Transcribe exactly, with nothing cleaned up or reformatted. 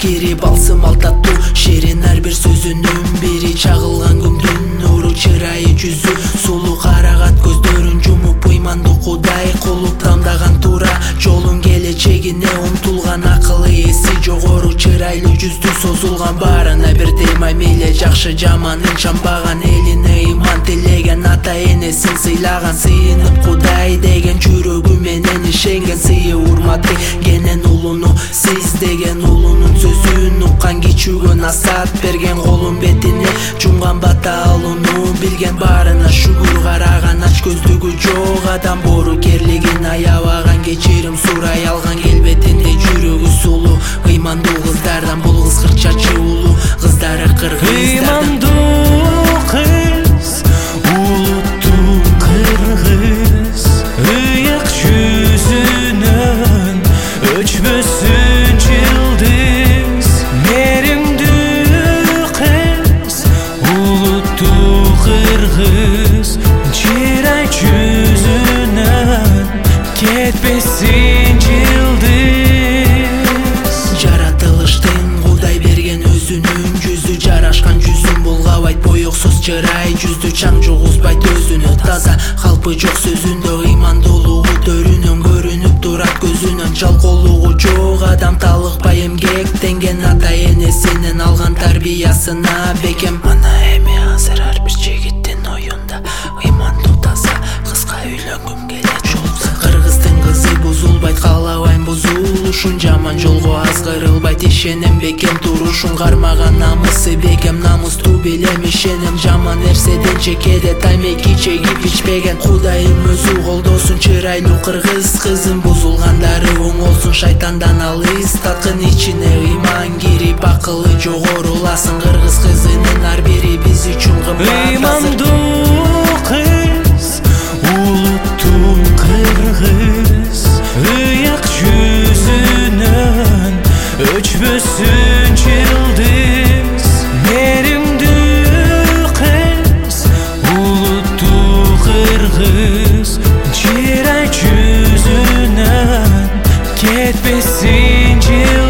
кирип алсым ал таттуу шерин ар бир сөзүнүн бири чагылган күндүн нуру чырайы жүзү сулуу карагат көздөрүн жумуп ыймандуу Кудай кулуп тамдаган туура жолун келечегине умтулган акылы эси жогору чырайлуу жүздү созулган баарына бирдей мамиле жакшы жаманын чамбаган элине ыйман тилеген ата энесин сыйлаган сыйынып Кудай деген жүрөгү менен ишенген сыйы урмат кенен улуну сиз деген улунун сөзүн уккан кичүүгө насаат берген колун бетине жумган бата алууну билген баарына шүгүр караган ач көздүгү жок адам боорукерлигин аябаган кечирим сурай алган келбетинде жүрөгү сулуу ыймандуу кыздардан бул кыз кырчачы улуу кыздары кыргыздардан кыз улуттуу кыргыз ыйык жүзүнөн өчпөсүн жылдыз меримдүү кыз улуттуу кыргыз чырай жүзүнөн кетпесин жылдыз жаратылыштын Кудай берген өзүнүн жүзү жарашкан жүзүн булгабайт боёксуз чырай жүздү чаң жугузбайт өзүнө таза калпы жок сөзүндө ыймандуулугу төрүнөн көрүнүп турат көзүнөн жалкоолугу жок адам талыкпай эмгектенген ата энесинен алган тарбиясына бекем мына эми азыр ар бир жигиттин оюнда ыймандуу таза кызга үйлөнгүм келет жолукса кыргыздын кызы бузулбайт каалабайм бузулушун жаман жолго азгырылбайт ишенем бекем турушун кармаган намысы бекем намустуу билем ишенем жаман нерседен чекеде таймеки чегип ичпеген Кудайым өзү колдосун чырайлуу кыргыз кызын бузулгандары оңолсун шайтандан алыс таткын ичине ыйман кирип акылы жогоруласын кыргыз кызынын ар бири биз үчүн кымбат ыймандуу кыз улуттуу кыргыз ыйык жүзүнөн өчпөсүн жылдыз меримдүү кыз улуттуу кыргыз чырай жүзүнөн кетпесин жылдыз